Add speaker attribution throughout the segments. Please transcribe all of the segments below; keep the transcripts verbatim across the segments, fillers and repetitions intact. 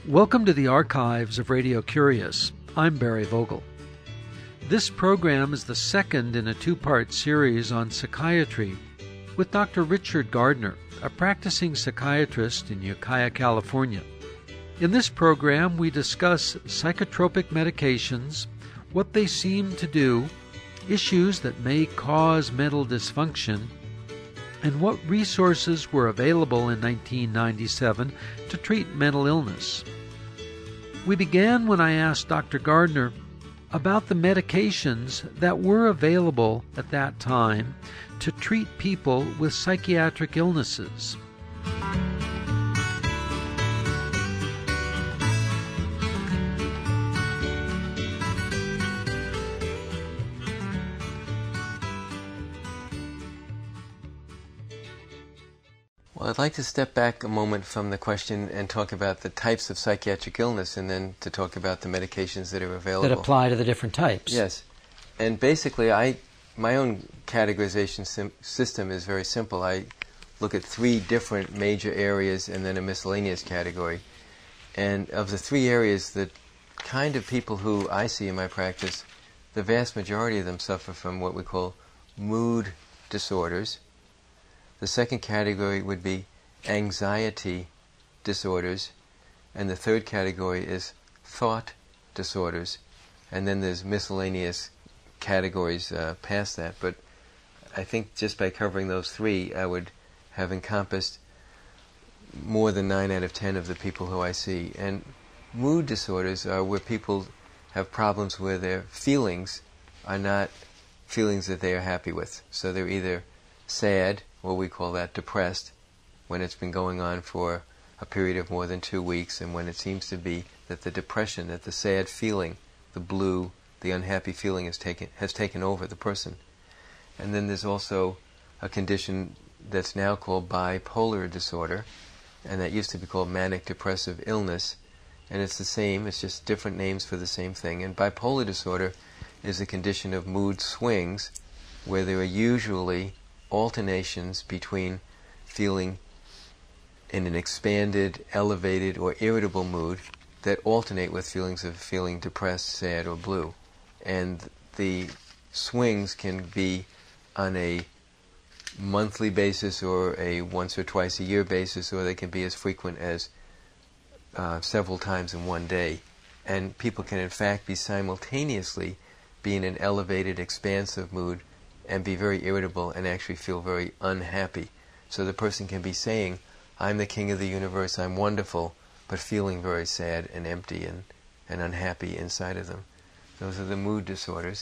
Speaker 1: Welcome to the archives of Radio Curious. I'm Barry Vogel. This program is the second in a two-part series on psychiatry with Doctor Richard Gardner, a practicing psychiatrist in Ukiah, California. In this program, we discuss psychotropic medications, what they seem to do, issues that may cause mental dysfunction, and what resources were available in nineteen ninety-seven to treat mental illness. We began when I asked Doctor Gardner about the medications that were available at that time to treat people with psychiatric illnesses.
Speaker 2: Well, I'd like to step back a moment from the question and talk about the types of psychiatric illness, and then to talk about the medications that are available.
Speaker 1: That apply to the different types.
Speaker 2: Yes. And basically, I my own categorization sim- system is very simple. I look at three different major areas and then a miscellaneous category. And of the three areas, the kind of people who I see in my practice, the vast majority of them suffer from what we call mood disorders. The second category would be anxiety disorders, and the third category is thought disorders, and then there's miscellaneous categories uh, past that. But I think just by covering those three, I would have encompassed more than nine out of ten of the people who I see. And mood disorders are where people have problems where their feelings are not feelings that they are happy with. So they're either sad, or we call that depressed, when it's been going on for a period of more than two weeks, and when it seems to be that the depression, that the sad feeling, the blue, the unhappy feeling has taken has taken over the person. And then there's also a condition that's now called bipolar disorder, and that used to be called manic depressive illness, and it's the same, it's just different names for the same thing. And bipolar disorder is a condition of mood swings where there are usually alternations between feeling in an expanded, elevated, or irritable mood that alternate with feelings of feeling depressed, sad, or blue. And the swings can be on a monthly basis or a once or twice a year basis, or they can be as frequent as uh, several times in one day. And people can in fact be simultaneously be in an elevated, expansive mood and be very irritable and actually feel very unhappy. So the person can be saying, I'm the king of the universe, I'm wonderful, but feeling very sad and empty and, and unhappy inside of them. Those are the mood disorders.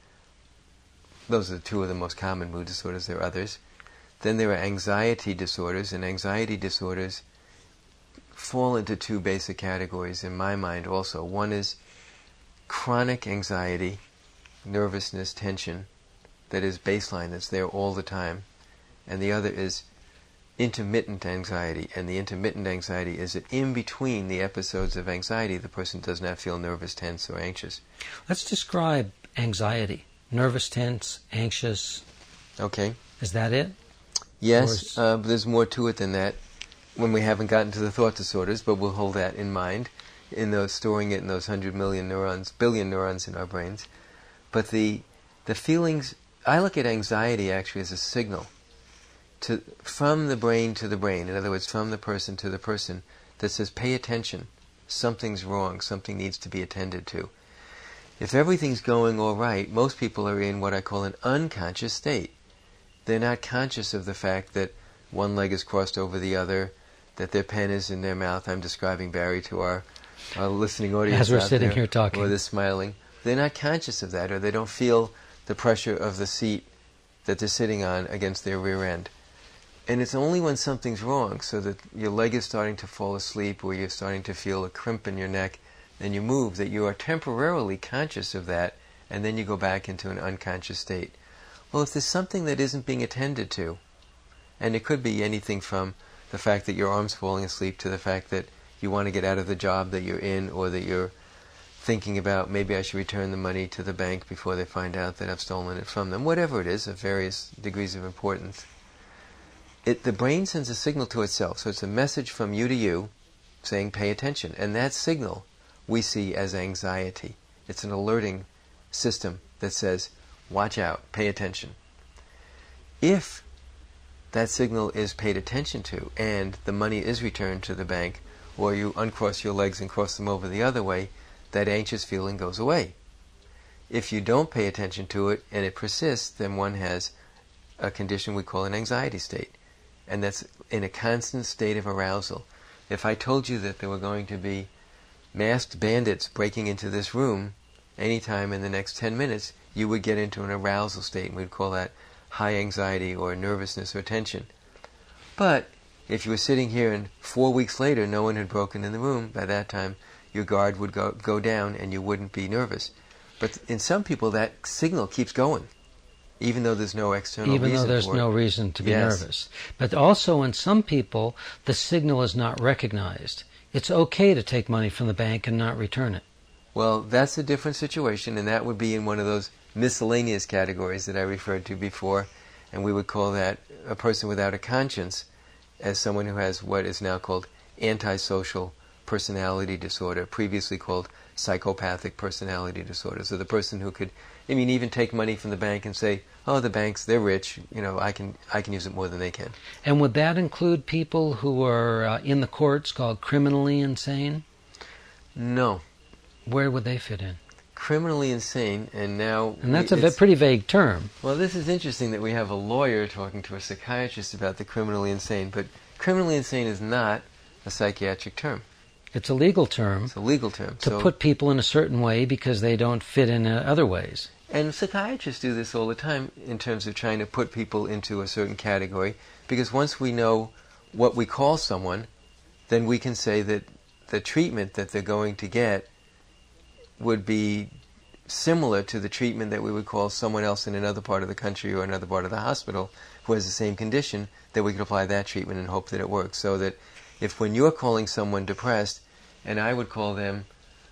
Speaker 2: Those are two of the most common mood disorders. There are others. Then there are anxiety disorders, and anxiety disorders fall into two basic categories in my mind also. One is chronic anxiety, nervousness, tension, that is baseline, that's there all the time. And the other is intermittent anxiety. And the intermittent anxiety is that in between the episodes of anxiety, the person does not feel nervous, tense, or anxious.
Speaker 1: Let's describe anxiety. Nervous, tense, anxious.
Speaker 2: Okay.
Speaker 1: Is that it?
Speaker 2: Yes, uh, but there's more to it than that when we haven't gotten to the thought disorders, but we'll hold that in mind, in those storing it in those hundred million neurons, billion neurons in our brains. But the the feelings, I look at anxiety actually as a signal to from the brain to the brain, in other words, from the person to the person, that says, pay attention, something's wrong, something needs to be attended to. If everything's going all right, most people are in what I call an unconscious state. They're not conscious of the fact that one leg is crossed over the other, that their pen is in their mouth. I'm describing Barry to our, our listening audience
Speaker 1: as we're
Speaker 2: out
Speaker 1: sitting
Speaker 2: there,
Speaker 1: here talking.
Speaker 2: or they're smiling. They're not conscious of that, or they don't feel the pressure of the seat that they're sitting on against their rear end. And it's only when something's wrong, so that your leg is starting to fall asleep, or you're starting to feel a crimp in your neck, and you move, that you are temporarily conscious of that, and then you go back into an unconscious state. Well, if there's something that isn't being attended to, and it could be anything from the fact that your arm's falling asleep to the fact that you want to get out of the job that you're in, or that you're thinking about, maybe I should return the money to the bank before they find out that I've stolen it from them. Whatever it is, of various degrees of importance. It, the brain sends a signal to itself, so it's a message from you to you, saying pay attention. And that signal we see as anxiety. It's an alerting system that says, watch out, pay attention. If that signal is paid attention to and the money is returned to the bank, or you uncross your legs and cross them over the other way, that anxious feeling goes away. If you don't pay attention to it and it persists, then one has a condition we call an anxiety state. And that's in a constant state of arousal. If I told you that there were going to be masked bandits breaking into this room anytime in the next ten minutes, you would get into an arousal state, and we'd call that high anxiety or nervousness or tension. But if you were sitting here and four weeks later no one had broken in the room, by that time your guard would go, go down and you wouldn't be nervous. But in some people that signal keeps going, even though there's no external
Speaker 1: even
Speaker 2: reason
Speaker 1: though there's
Speaker 2: for
Speaker 1: no
Speaker 2: it.
Speaker 1: reason to be
Speaker 2: Yes.
Speaker 1: nervous. But also in some people, the signal is not recognized. It's okay to take money from the bank and not return it.
Speaker 2: Well, that's a different situation, and that would be in one of those miscellaneous categories that I referred to before, and we would call that a person without a conscience as someone who has what is now called antisocial personality disorder, previously called psychopathic personality disorder. So the person who could, I mean, even take money from the bank and say, oh, the banks, they're rich, you know, I can I can use it more than they can.
Speaker 1: And would that include people who are uh, in the courts called criminally insane?
Speaker 2: No.
Speaker 1: Where would they fit in?
Speaker 2: Criminally insane, and now...
Speaker 1: And that's
Speaker 2: we,
Speaker 1: a v- pretty vague term.
Speaker 2: Well, this is interesting that we have a lawyer talking to a psychiatrist about the criminally insane, but criminally insane is not a psychiatric term.
Speaker 1: It's a legal term.
Speaker 2: It's a legal term.
Speaker 1: To
Speaker 2: so,
Speaker 1: put people in a certain way because they don't fit in uh, other ways.
Speaker 2: And psychiatrists do this all the time in terms of trying to put people into a certain category, because once we know what we call someone, then we can say that the treatment that they're going to get would be similar to the treatment that we would call someone else in another part of the country or another part of the hospital who has the same condition, that we could apply that treatment and hope that it works. So that if when you're calling someone depressed, and I would call them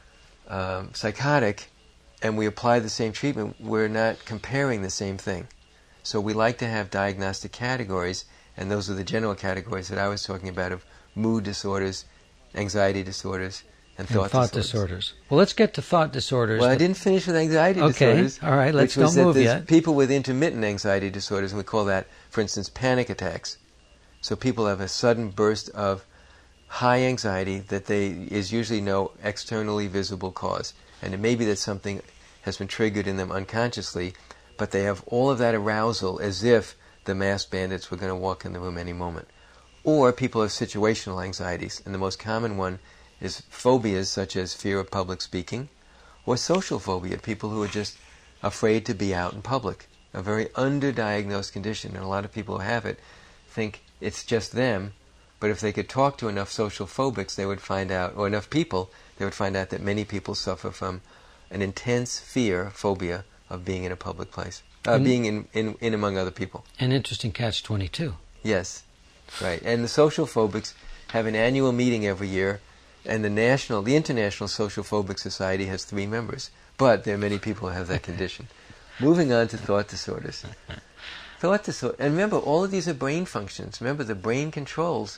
Speaker 2: um, psychotic, and we apply the same treatment, we're not comparing the same thing. So we like to have diagnostic categories, and those are the general categories that I was talking about of mood disorders, anxiety disorders, and thought,
Speaker 1: and thought
Speaker 2: disorders.
Speaker 1: disorders. Well, let's get to thought disorders.
Speaker 2: Well, I didn't finish with anxiety
Speaker 1: okay.
Speaker 2: disorders.
Speaker 1: All right, let's
Speaker 2: which was
Speaker 1: don't
Speaker 2: that
Speaker 1: move
Speaker 2: there's
Speaker 1: yet.
Speaker 2: People with intermittent anxiety disorders, and we call that, for instance, panic attacks. So people have a sudden burst of high anxiety that they is usually no externally visible cause. And it may be that something has been triggered in them unconsciously, but they have all of that arousal as if the masked bandits were going to walk in the room any moment. Or people have situational anxieties, and the most common one is phobias such as fear of public speaking, or social phobia, people who are just afraid to be out in public, a very underdiagnosed condition, and a lot of people who have it think it's just them, but if they could talk to enough social phobics, they would find out, or enough people, they would find out that many people suffer from an intense fear, phobia, of being in a public place, uh,
Speaker 1: Mm.
Speaker 2: being in, in, in among other people.
Speaker 1: An interesting catch twenty-two.
Speaker 2: Yes, right. And the social phobics have an annual meeting every year, and the national, the International Social Phobic Society has three members, but there are many people who have that condition. Moving on to thought disorders. Thought disorder, and remember, all of these are brain functions. Remember, the brain controls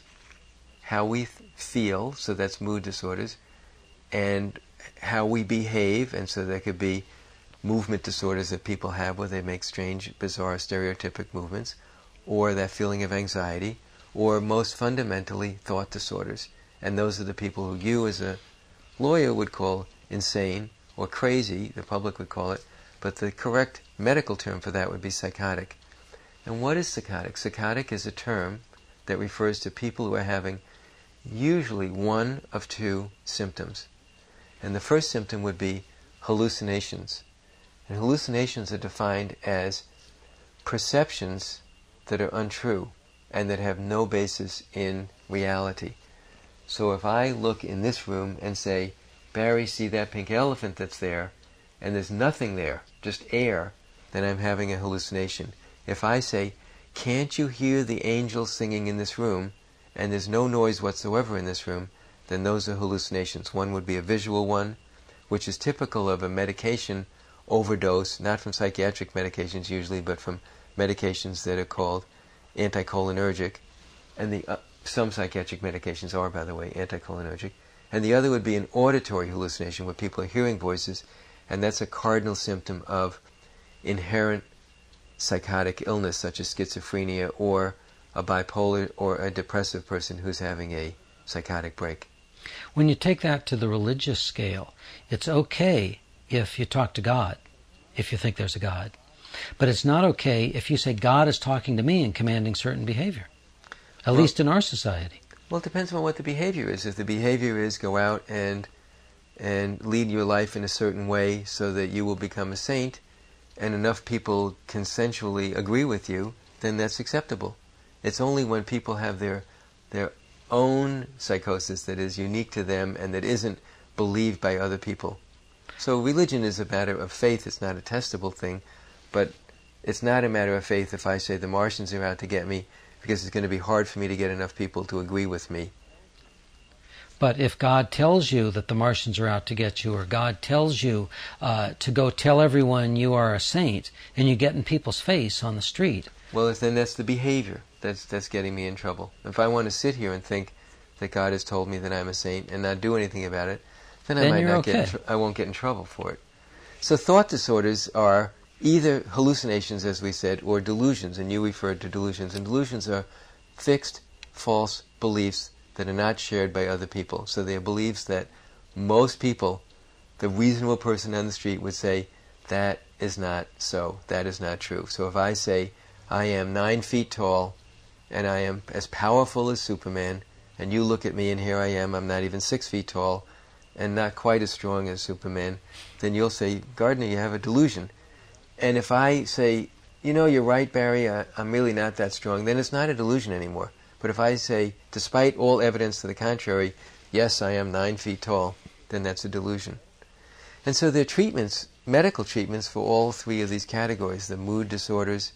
Speaker 2: how we th- feel, so that's mood disorders, and how we behave, and so there could be movement disorders that people have where they make strange, bizarre, stereotypic movements, or that feeling of anxiety, or most fundamentally, thought disorders. And those are the people who you as a lawyer would call insane or crazy, the public would call it, but the correct medical term for that would be psychotic. And what is psychotic? Psychotic is a term that refers to people who are having usually one of two symptoms. And the first symptom would be hallucinations. And hallucinations are defined as perceptions that are untrue and that have no basis in reality. So if I look in this room and say, Barry, see that pink elephant that's there, and there's nothing there, just air, then I'm having a hallucination. If I say, can't you hear the angels singing in this room, and there's no noise whatsoever in this room, then those are hallucinations. One would be a visual one, which is typical of a medication overdose, not from psychiatric medications usually, but from medications that are called anticholinergic. And the uh, some psychiatric medications are, by the way, anticholinergic. And the other would be an auditory hallucination, where people are hearing voices, and that's a cardinal symptom of inherent psychotic illness, such as schizophrenia or a bipolar or a depressive person who's having a psychotic break.
Speaker 1: When you take that to the religious scale, it's okay if you talk to God, if you think there's a God. But it's not okay if you say God is talking to me and commanding certain behavior, at well, least in our society.
Speaker 2: Well, it depends on what the behavior is. If the behavior is go out and and lead your life in a certain way so that you will become a saint, and enough people consensually agree with you, then that's acceptable. It's only when people have their their own psychosis that is unique to them and that isn't believed by other people. So religion is a matter of faith. It's not a testable thing, but it's not a matter of faith if I say the Martians are out to get me, because it's going to be hard for me to get enough people to agree with me.
Speaker 1: But if God tells you that the Martians are out to get you, or God tells you uh, to go tell everyone you are a saint, and you get in people's face on the street...
Speaker 2: Well, then that's the behavior that's that's getting me in trouble. If I want to sit here and think that God has told me that I'm a saint and not do anything about it, then, then I might not okay. get in tr- I won't get in trouble for it. So thought disorders are either hallucinations, as we said, or delusions, and you referred to delusions. And delusions are fixed, false beliefs that are not shared by other people. So they are beliefs that most people, the reasonable person on the street, would say, that is not so, that is not true. So if I say, I am nine feet tall, and I am as powerful as Superman, and you look at me and here I am, I'm not even six feet tall, and not quite as strong as Superman, then you'll say, Gardner, you have a delusion. And if I say, you know, you're right, Barry, I, I'm really not that strong, then it's not a delusion anymore. But if I say, despite all evidence to the contrary, yes, I am nine feet tall, then that's a delusion. And so there are treatments, medical treatments for all three of these categories, the mood disorders,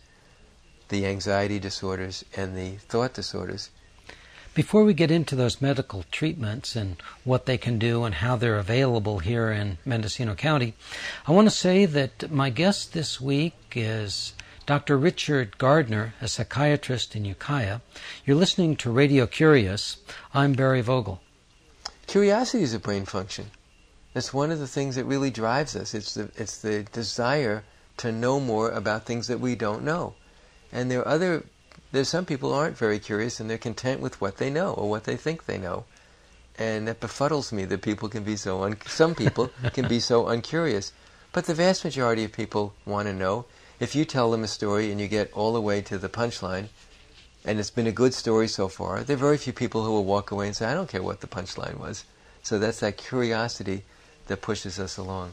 Speaker 2: the anxiety disorders, and the thought disorders.
Speaker 1: Before we get into those medical treatments and what they can do and how they're available here in Mendocino County, I want to say that my guest this week is Doctor Richard Gardner, a psychiatrist in Ukiah. You're listening to Radio Curious. I'm Barry Vogel.
Speaker 2: Curiosity is a brain function. It's one of the things that really drives us. It's the, it's the desire to know more about things that we don't know. And there are other, there's some people who aren't very curious and they're content with what they know or what they think they know. And that befuddles me that people can be so, un- some people can be so uncurious. But the vast majority of people want to know. If you tell them a story and you get all the way to the punchline, and it's been a good story so far, there are very few people who will walk away and say, I don't care what the punchline was. So that's that curiosity that pushes us along.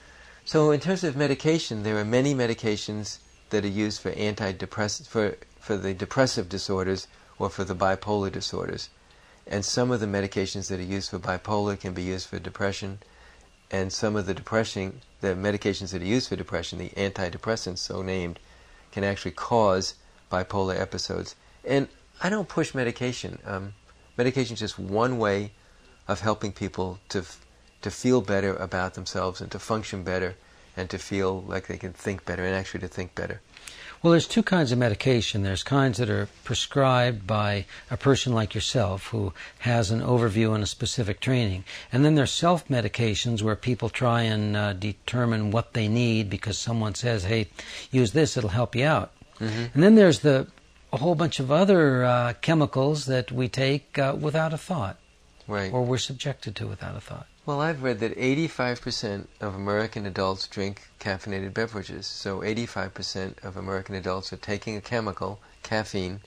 Speaker 2: So in terms of medication, there are many medications that are used for antidepressants, for, for the depressive disorders or for the bipolar disorders. And some of the medications that are used for bipolar can be used for depression, and some of the depression, the medications that are used for depression, the antidepressants so named, can actually cause bipolar episodes. And I don't push medication. Um, medication is just one way of helping people to f- to feel better about themselves and to function better and to feel like they can think better and actually to think better.
Speaker 1: Well, there's two kinds of medication. There's kinds that are prescribed by a person like yourself who has an overview and a specific training. And then there's self-medications where people try and uh, determine what they need because someone says, hey, use this, it'll help you out. Mm-hmm. And then there's the a whole bunch of other uh, chemicals that we take uh, without a thought.
Speaker 2: Right.
Speaker 1: Or we're subjected to without a thought.
Speaker 2: Well, I've read that eighty-five percent of American adults drink caffeinated beverages. So eighty-five percent of American adults are taking a chemical, caffeine,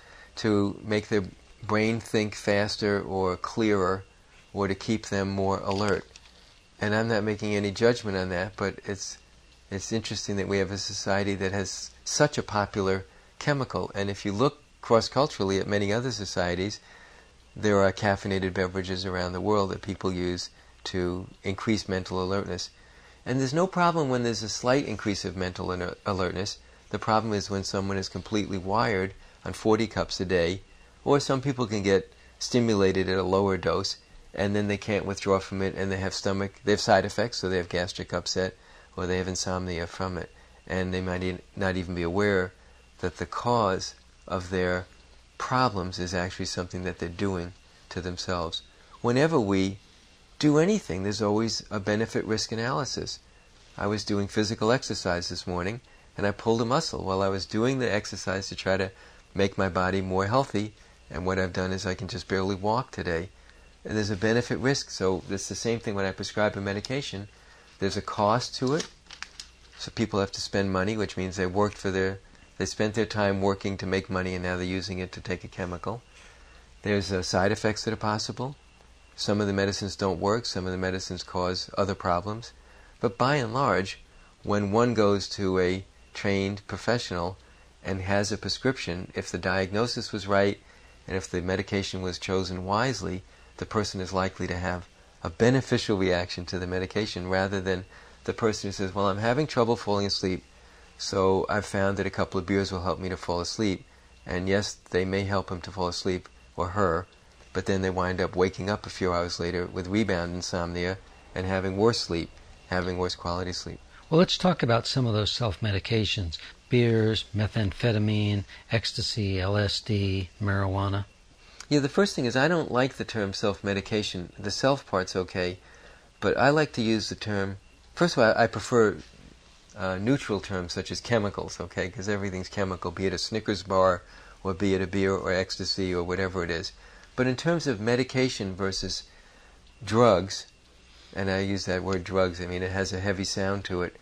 Speaker 2: to make their brain think faster or clearer or to keep them more alert. And I'm not making any judgment on that, but it's it's interesting that we have a society that has such a popular chemical. And if you look cross-culturally at many other societies, there are caffeinated beverages around the world that people use to increase mental alertness. And there's no problem when there's a slight increase of mental iner- alertness. The problem is when someone is completely wired on forty cups a day, or some people can get stimulated at a lower dose, and then they can't withdraw from it, and they have stomach, they have side effects, so they have gastric upset, or they have insomnia from it. And they might e- not even be aware that the cause of their problems is actually something that they're doing to themselves. Whenever we do anything, there's always a benefit-risk analysis. I was doing physical exercise this morning, and I pulled a muscle while I was doing the exercise to try to make my body more healthy, and what I've done is I can just barely walk today. And there's a benefit-risk, so it's the same thing when I prescribe a medication. There's a cost to it, so people have to spend money, which means they worked for their, they spent their time working to make money, and now they're using it to take a chemical. There's uh, side effects that are possible. Some of the medicines don't work, some of the medicines cause other problems. But by and large, when one goes to a trained professional and has a prescription, if the diagnosis was right and if the medication was chosen wisely, the person is likely to have a beneficial reaction to the medication rather than the person who says, well, I'm having trouble falling asleep, so I've found that a couple of beers will help me to fall asleep. And yes, they may help him to fall asleep, or her, but then they wind up waking up a few hours later with rebound insomnia and having worse sleep, having worse quality sleep.
Speaker 1: Well, let's talk about some of those self-medications. Beers, methamphetamine, ecstasy, L S D, marijuana.
Speaker 2: Yeah, the first thing is I don't like the term self-medication. The self part's okay, but I like to use the term, first of all, I prefer uh, neutral terms such as chemicals, okay, because everything's chemical, be it a Snickers bar or be it a beer or ecstasy or whatever it is. But in terms of medication versus drugs, and I use that word drugs, I mean it has a heavy sound to it,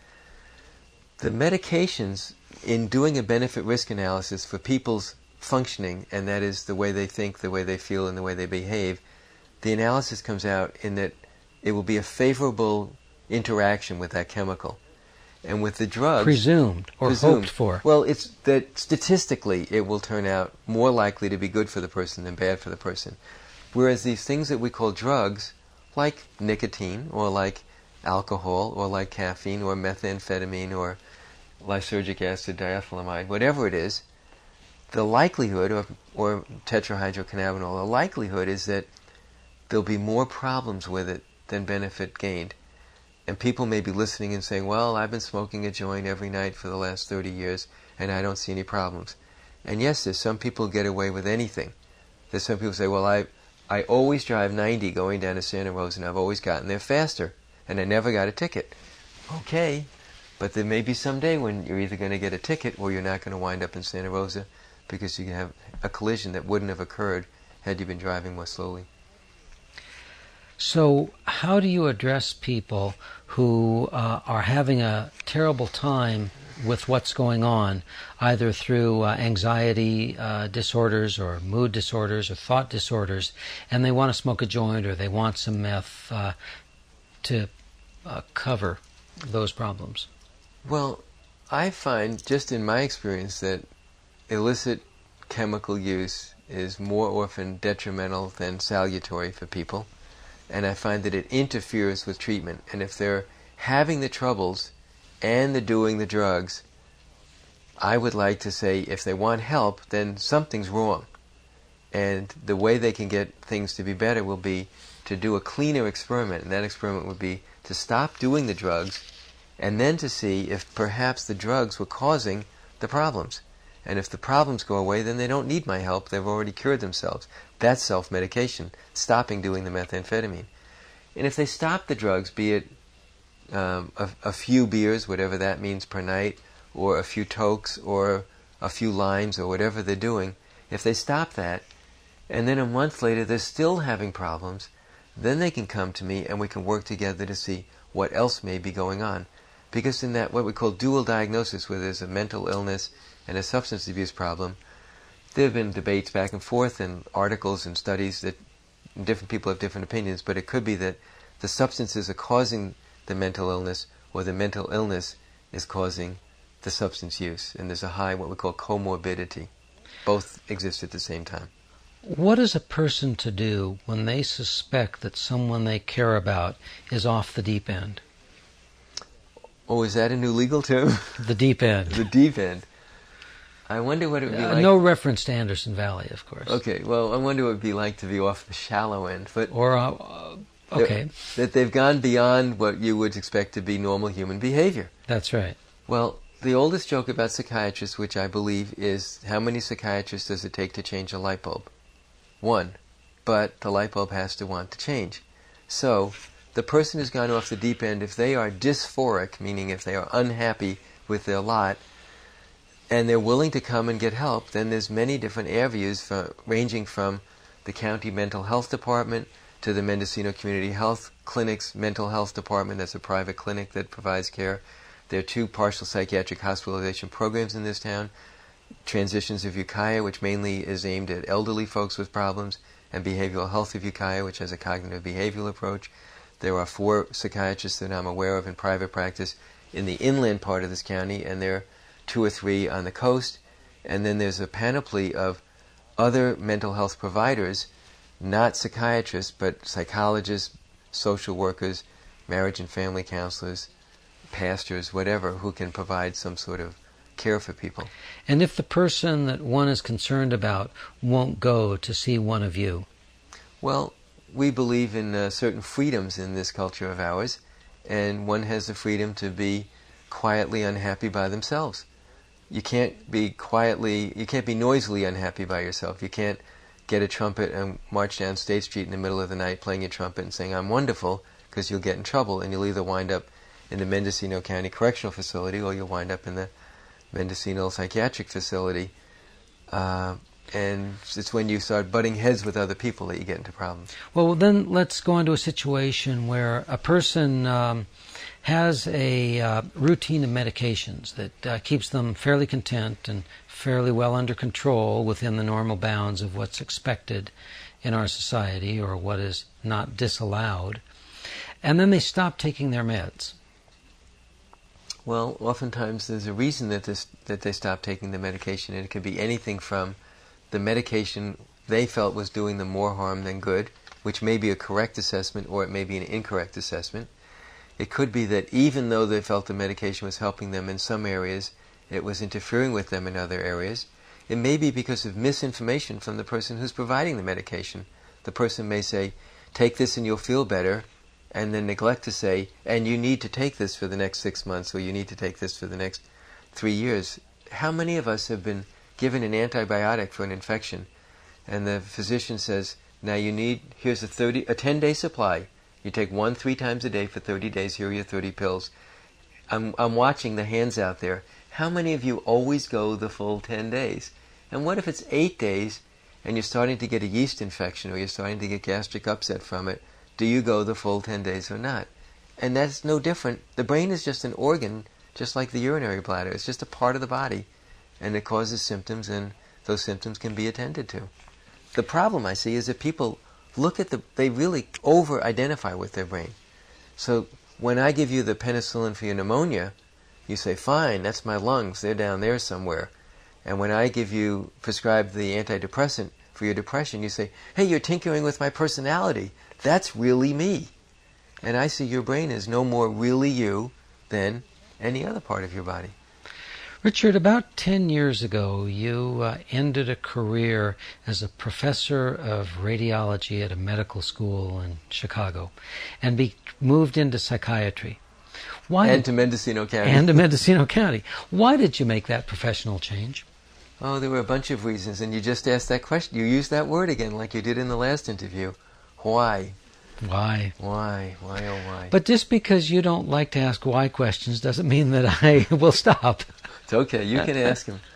Speaker 2: the medications, in doing a benefit-risk analysis for people's functioning, and that is the way they think, the way they feel, and the way they behave, the analysis comes out in that it will be a favorable interaction with that chemical. And with the drugs...
Speaker 1: Presumed, or
Speaker 2: presumed,
Speaker 1: hoped for.
Speaker 2: Well, it's that statistically it will turn out more likely to be good for the person than bad for the person. Whereas these things that we call drugs, like nicotine, or like alcohol, or like caffeine, or methamphetamine, or lysergic acid diethylamide, whatever it is, the likelihood, or, or tetrahydrocannabinol, the likelihood is that there'll be more problems with it than benefit gained. And people may be listening and saying, well, I've been smoking a joint every night for the last thirty years, and I don't see any problems. And yes, there's some people who get away with anything. There's some people who say, well, I, I always drive ninety going down to Santa Rosa, and I've always gotten there faster, and I never got a ticket. Okay, but there may be some day when you're either going to get a ticket or you're not going to wind up in Santa Rosa because you can have a collision that wouldn't have occurred had you been driving more slowly.
Speaker 1: So how do you address people who uh, are having a terrible time with what's going on, either through uh, anxiety uh, disorders or mood disorders or thought disorders, and they want to smoke a joint or they want some meth uh, to uh, cover those problems?
Speaker 2: Well, I find, just in my experience, that illicit chemical use is more often detrimental than salutary for people. And I find that it interferes with treatment. And if they're having the troubles and they're doing the drugs, I would like to say if they want help, then something's wrong. And the way they can get things to be better will be to do a cleaner experiment. And that experiment would be to stop doing the drugs and then to see if perhaps the drugs were causing the problems. And if the problems go away, then they don't need my help. They've already cured themselves. That's self-medication, stopping doing the methamphetamine. And if they stop the drugs, be it um, a, a few beers, whatever that means per night, or a few tokes, or a few limes, or whatever they're doing, if they stop that, and then a month later they're still having problems, then they can come to me and we can work together to see what else may be going on. Because in that what we call dual diagnosis, where there's a mental illness and a substance abuse problem, there have been debates back and forth and articles and studies that different people have different opinions, but it could be that the substances are causing the mental illness or the mental illness is causing the substance use. And there's a high, what we call comorbidity. Both exist at the same time.
Speaker 1: What is a person to do when they suspect that someone they care about is off the deep end?
Speaker 2: Oh, is that a new legal term?
Speaker 1: The deep end.
Speaker 2: The deep end. I wonder what it would be
Speaker 1: uh,
Speaker 2: like...
Speaker 1: No reference to Anderson Valley, of course.
Speaker 2: Okay, well, I wonder what it would be like to be off the shallow end. But
Speaker 1: or, uh, uh, okay.
Speaker 2: That they've gone beyond what you would expect to be normal human behavior.
Speaker 1: That's right.
Speaker 2: Well, the oldest joke about psychiatrists, which I believe, is how many psychiatrists does it take to change a light bulb? One. But the light bulb has to want to change. So the person who's gone off the deep end, if they are dysphoric, meaning if they are unhappy with their lot, and they're willing to come and get help, then there's many different avenues for, ranging from the county mental health department to the Mendocino Community Health Clinic's mental health department. That's a private clinic that provides care. There are two partial psychiatric hospitalization programs in this town. Transitions of Ukiah, which mainly is aimed at elderly folks with problems, and Behavioral Health of Ukiah, which has a cognitive behavioral approach. There are four psychiatrists that I'm aware of in private practice in the inland part of this county, and there are two or three on the coast. And then there's a panoply of other mental health providers, not psychiatrists, but psychologists, social workers, marriage and family counselors, pastors, whatever, who can provide some sort of care for people.
Speaker 1: And if the person that one is concerned about won't go to see one of you?
Speaker 2: Well, we believe in uh, certain freedoms in this culture of ours, and one has the freedom to be quietly unhappy by themselves. You can't be quietly, you can't be noisily unhappy by yourself. You can't get a trumpet and march down State Street in the middle of the night playing your trumpet and saying, "I'm wonderful," because you'll get in trouble, and you'll either wind up in the Mendocino County Correctional Facility or you'll wind up in the Mendocino Psychiatric Facility. Uh, and it's when you start butting heads with other people that you get into problems.
Speaker 1: Well, then let's go into a situation where a person um, has a uh, routine of medications that uh, keeps them fairly content and fairly well under control within the normal bounds of what's expected in our society or what is not disallowed, and then they stop taking their meds.
Speaker 2: Well, oftentimes there's a reason that this that they stop taking the medication, and it could be anything from the medication they felt was doing them more harm than good, which may be a correct assessment or it may be an incorrect assessment. It could be that even though they felt the medication was helping them in some areas, it was interfering with them in other areas. It may be because of misinformation from the person who's providing the medication. The person may say, "Take this and you'll feel better," and then neglect to say, "And you need to take this for the next six months, or you need to take this for the next three years. How many of us have been given an antibiotic for an infection, and the physician says, "Now you need, here's a thirty, a ten-day supply. You take one three times a day for thirty days. Here are your thirty pills." I'm, I'm watching the hands out there. How many of you always go the full ten days? And what if it's eight days, and you're starting to get a yeast infection, or you're starting to get gastric upset from it? Do you go the full ten days or not? And that's no different. The brain is just an organ, just like the urinary bladder. It's just a part of the body, and it causes symptoms, and those symptoms can be attended to. The problem I see is that people look at the, they really over-identify with their brain. So when I give you the penicillin for your pneumonia, you say, "Fine, that's my lungs, they're down there somewhere." And when I give you, prescribe the antidepressant for your depression, you say, "Hey, you're tinkering with my personality. That's really me." And I see your brain is no more really you than any other part of your body.
Speaker 1: Richard, about ten years ago, you uh, ended a career as a professor of radiology at a medical school in Chicago and be, moved into psychiatry. Why
Speaker 2: and
Speaker 1: did,
Speaker 2: to Mendocino County.
Speaker 1: And to Mendocino County. Why did you make that professional change?
Speaker 2: Oh, there were a bunch of reasons, and you just asked that question. You used that word again like you did in the last interview. Why?
Speaker 1: Why?
Speaker 2: Why? Why, oh why?
Speaker 1: But just because you don't like to ask why questions doesn't mean that I will stop.
Speaker 2: It's okay, you can ask him.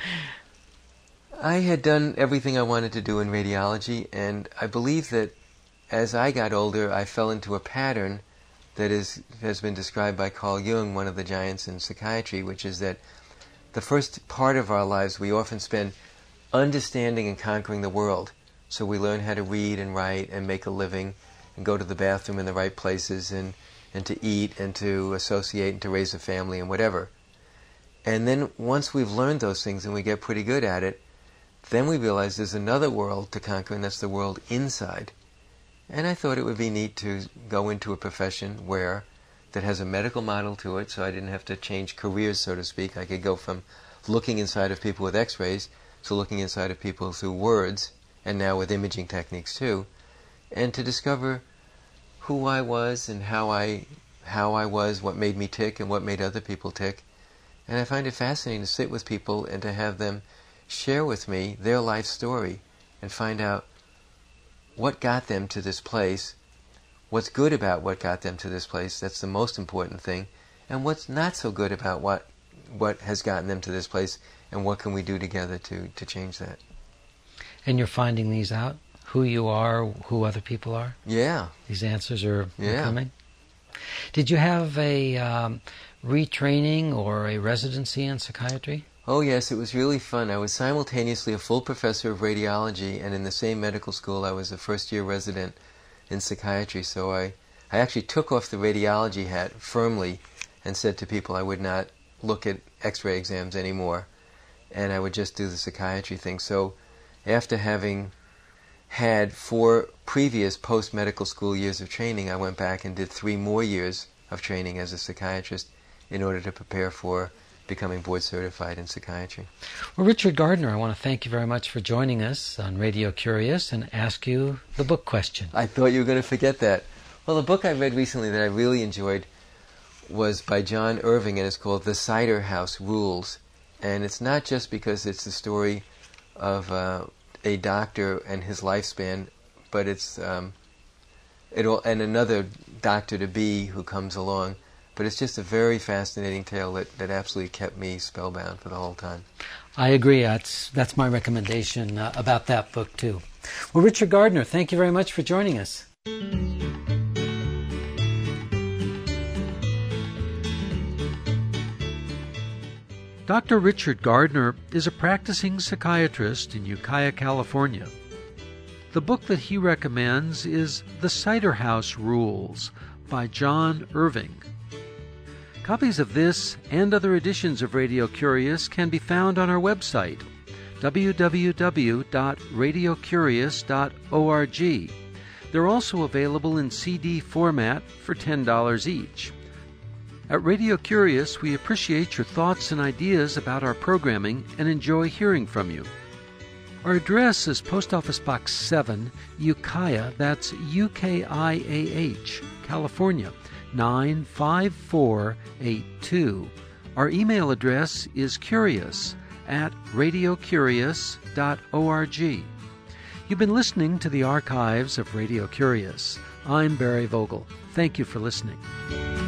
Speaker 2: I had done everything I wanted to do in radiology, and I believe that as I got older, I fell into a pattern that is has been described by Carl Jung, one of the giants in psychiatry, which is that the first part of our lives we often spend understanding and conquering the world. So we learn how to read and write and make a living and go to the bathroom in the right places and, and to eat and to associate and to raise a family and whatever. And then once we've learned those things and we get pretty good at it, then we realize there's another world to conquer, and that's the world inside. And I thought it would be neat to go into a profession where that has a medical model to it, so I didn't have to change careers, so to speak. I could go from looking inside of people with x-rays to looking inside of people through words, and now with imaging techniques too, and to discover who I was and how I how I was, what made me tick and what made other people tick, And I find it fascinating to sit with people and to have them share with me their life story and find out what got them to this place, what's good about what got them to this place, that's the most important thing, and what's not so good about what what has gotten them to this place, and what can we do together to, to change that.
Speaker 3: And you're finding these out? Who you are, who other people are?
Speaker 2: Yeah.
Speaker 3: These answers are,
Speaker 2: yeah.
Speaker 3: are coming? Did you have a um, retraining or a residency in psychiatry?
Speaker 2: Oh yes, it was really fun. I was simultaneously a full professor of radiology, and in the same medical school I was a first-year resident in psychiatry. So I, I actually took off the radiology hat firmly and said to people I would not look at x-ray exams anymore, and I would just do the psychiatry thing. So after having had four previous post-medical school years of training, I went back and did three more years of training as a psychiatrist in order to prepare for becoming board certified in psychiatry.
Speaker 3: Well, Richard Gardner, I want to thank you very much for joining us on Radio Curious and ask you the book question.
Speaker 2: I thought you were going to forget that. Well, the book I read recently that I really enjoyed was by John Irving, and it's called The Cider House Rules. And it's not just because it's the story of uh, a doctor and his lifespan, but it's um, it'll and another doctor to be who comes along. But it's just a very fascinating tale that, that absolutely kept me spellbound for the whole time.
Speaker 3: I agree. That's that's my recommendation uh, about that book too. Well, Richard Gardner, thank you very much for joining us.
Speaker 1: Doctor Richard Gardner is a practicing psychiatrist in Ukiah, California. The book that he recommends is The Cider House Rules by John Irving. Copies of this and other editions of Radio Curious can be found on our website, w w w dot radio curious dot org. They're also available in C D format for ten dollars each. At Radio Curious, we appreciate your thoughts and ideas about our programming and enjoy hearing from you. Our address is Post Office Box seven, Ukiah, that's U K I A H, California, nine five four eight two. Our email address is curious at radio curious dot org. You've been listening to the archives of Radio Curious. I'm Barry Vogel. Thank you for listening.